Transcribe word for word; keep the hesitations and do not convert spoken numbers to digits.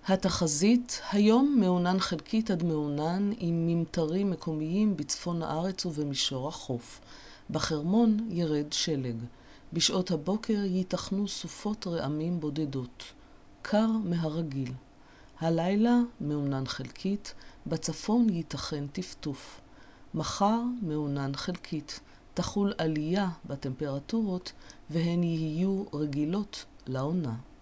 התחזית, היום מעונן חלקית עד מעונן עם ממטרים מקומיים בצפון הארץ ובמישור החוף. בחרמון ירד שלג. בשעות הבוקר ייתכנו סופות רעמים בודדות. קר מהרגיל. הלילה מעונן חלקית, בצפון ייתכן טפטוף. מחר מעונן חלקית. תחול עלייה בטמפרטורות והן יהיו רגילות לעונה.